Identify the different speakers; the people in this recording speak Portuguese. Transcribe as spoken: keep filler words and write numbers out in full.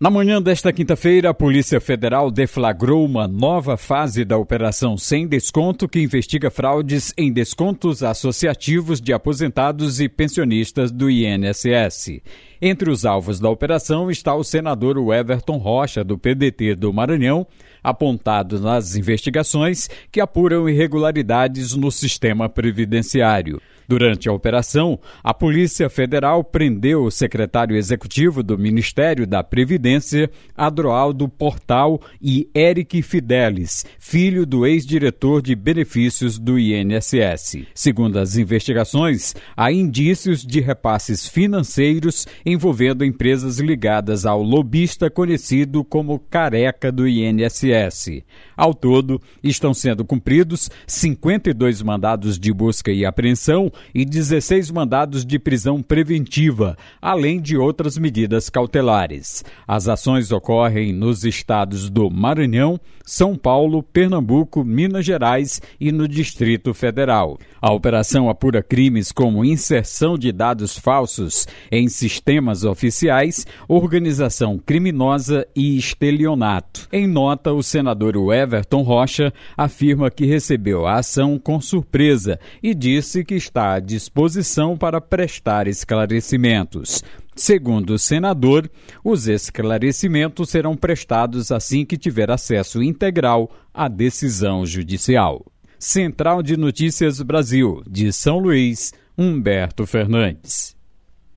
Speaker 1: Na manhã desta quinta-feira, a Polícia Federal deflagrou uma nova fase da Operação Sem Desconto que investiga fraudes em descontos associativos de aposentados e pensionistas do I N S S. Entre os alvos da operação está o senador Everton Rocha, do P D T do Maranhão, apontado nas investigações que apuram irregularidades no sistema previdenciário. Durante a operação, a Polícia Federal prendeu o secretário executivo do Ministério da Previdência, Adroaldo Portal, e Eric Fidelis, filho do ex-diretor de benefícios do I N S S. Segundo as investigações, há indícios de repasses financeiros envolvendo empresas ligadas ao lobista conhecido como Careca do I N S S. Ao todo, estão sendo cumpridos cinquenta e dois mandados de busca e apreensão e dezesseis mandados de prisão preventiva, além de outras medidas cautelares. As ações ocorrem nos estados do Maranhão, São Paulo, Pernambuco, Minas Gerais e no Distrito Federal. A operação apura crimes como inserção de dados falsos em sistemas oficiais, organização criminosa e estelionato. Em nota, o senador Everton Rocha afirma que recebeu a ação com surpresa e disse que está à disposição para prestar esclarecimentos. Segundo o senador, os esclarecimentos serão prestados assim que tiver acesso integral à decisão judicial. Central de Notícias Brasil, de São Luís, Humberto Fernandes.